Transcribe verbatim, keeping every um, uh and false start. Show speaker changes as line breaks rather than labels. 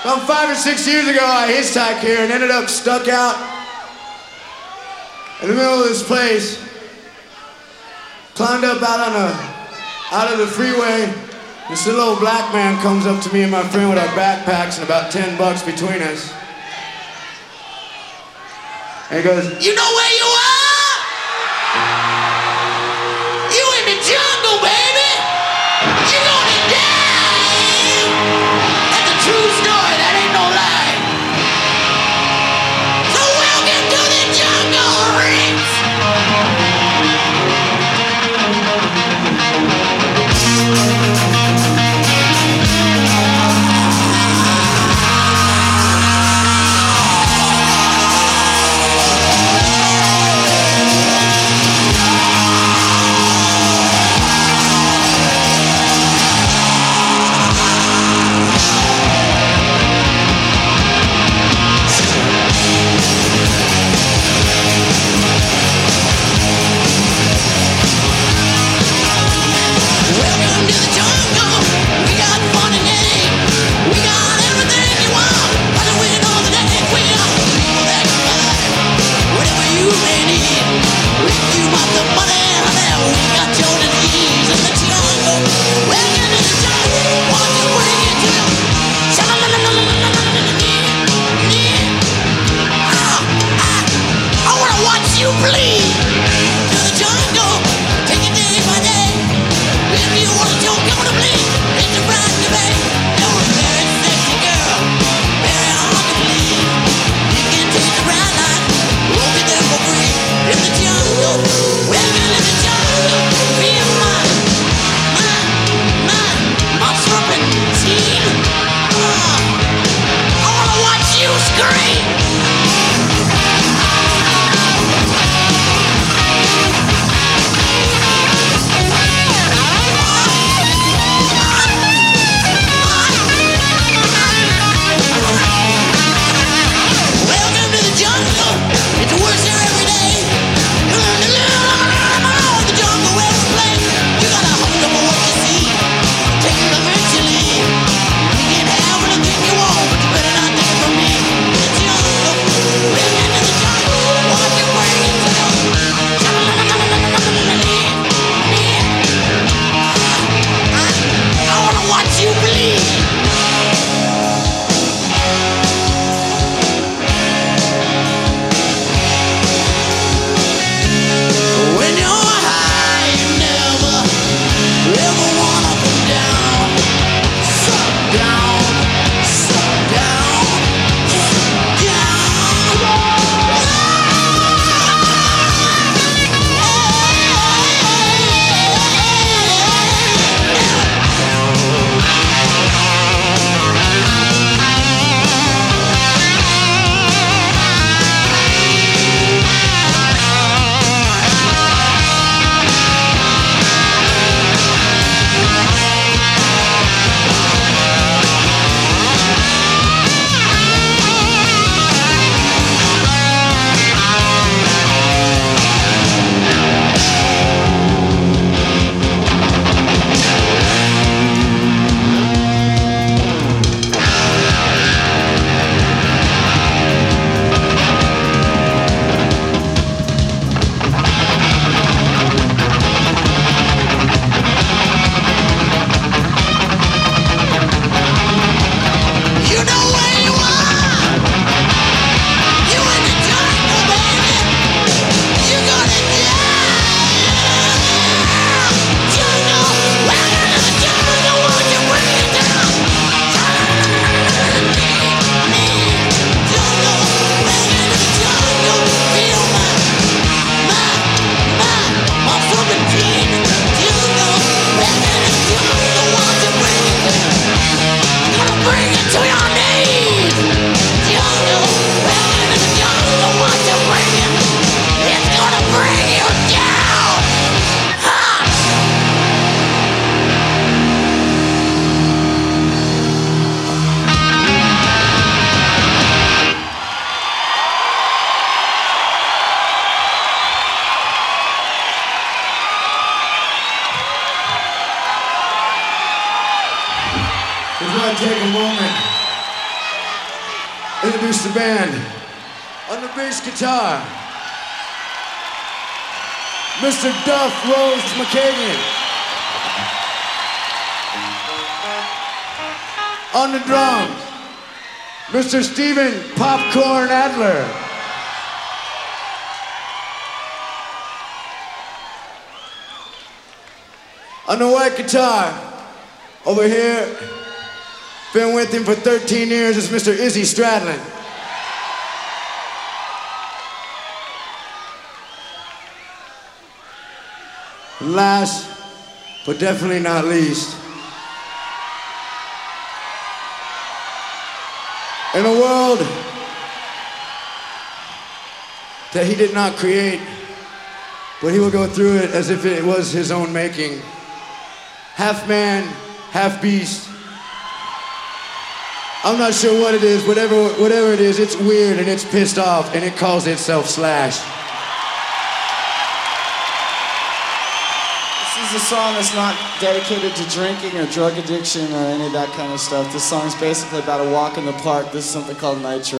About five or six years ago, I hitchhiked here and ended up stuck out in the middle of this place. Climbed up out on a, out of the freeway. This little old black man comes up to me and my friend with our backpacks and about ten bucks between us. And he goes, "You know where you are? You in the jungle, baby. You're gonna die." That's a true story, that ain't no lie. So welcome to the jungle, Rinks. Just want to take a moment introduce the band. On the bass guitar, Mister Duff Rose McKagan. On the drums, Mister Steven Popcorn Adler. On the white guitar, over here, been with him for thirteen years, is Mister Izzy Stradlin. And last, but definitely not least, in a world that he did not create, but he will go through it as if it was his own making. Half man, half beast. I'm not sure what it is, whatever, whatever it is, it's weird and it's pissed off and it calls itself Slash.
This is a song that's not dedicated to drinking or drug addiction or any of that kind of stuff. This song's basically about a walk in the park. This is something called Nitro.